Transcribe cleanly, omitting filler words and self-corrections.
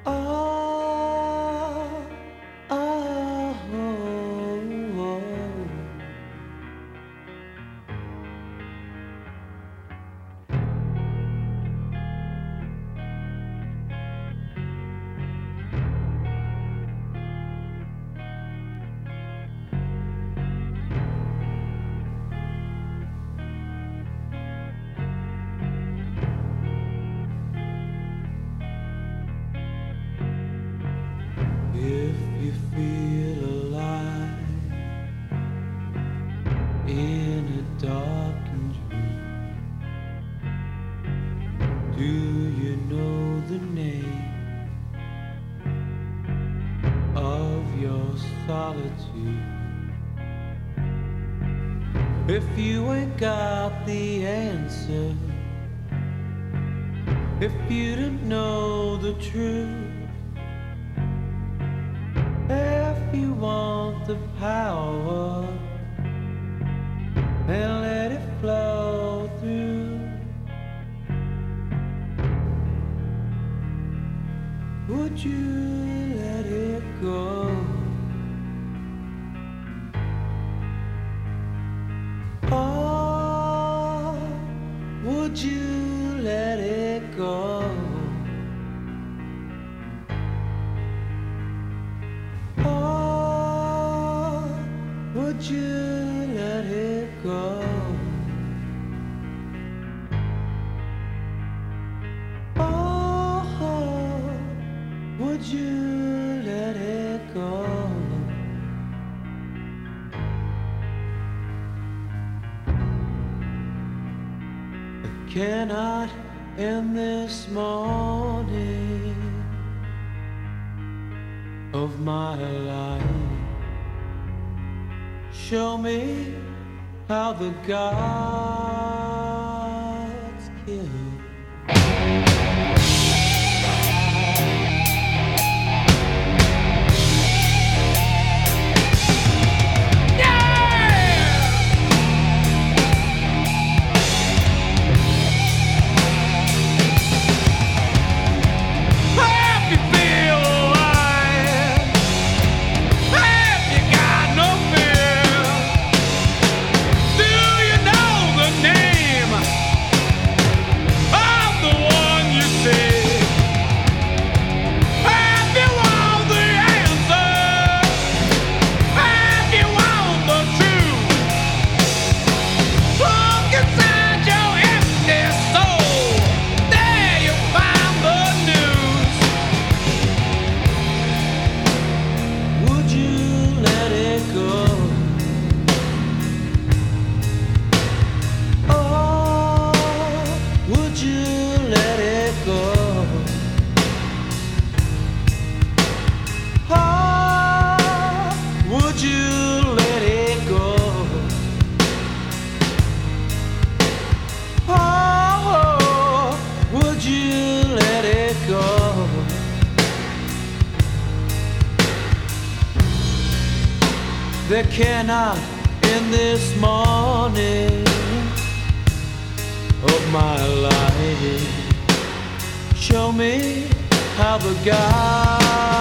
Oh, oh, oh. If you feel alive in a darkened room, do you know the name of your solitude? If you ain't got the answer, if you don't know the truth, if you want the power, then let it flow through. Would you let it go? Oh, would you let it go? Would you let it go? Oh, would you let it go? I cannot end this morning of my life. Show me how the gods kill. There cannot in this morning of my life show me how the God